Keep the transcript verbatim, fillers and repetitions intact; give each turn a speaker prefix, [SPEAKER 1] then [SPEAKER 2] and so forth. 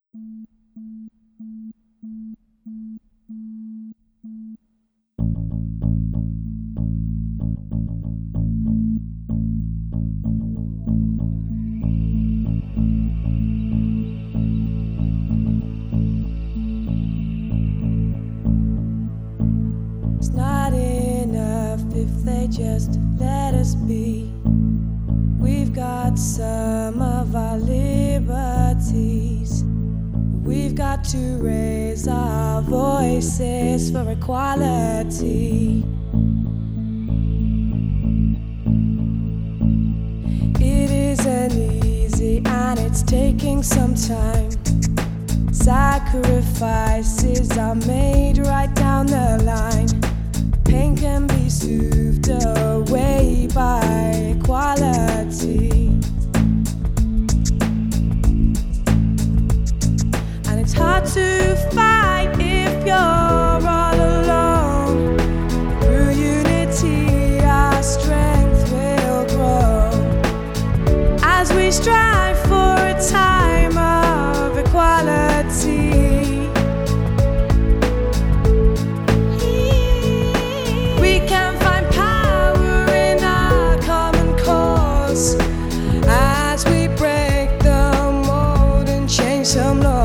[SPEAKER 1] It's not enough if they just let us be. We've got some of our liberties. We've got to raise our voices for equality. It isn't easy and it's taking some time. Sacrifices are made right down the line. Pain can be soothed away by equality. And it's hard to fight if you're all alone. Through unity our strength will grow as we strive for a time of equality. We can find power in our common cause as we break the mold and change some laws.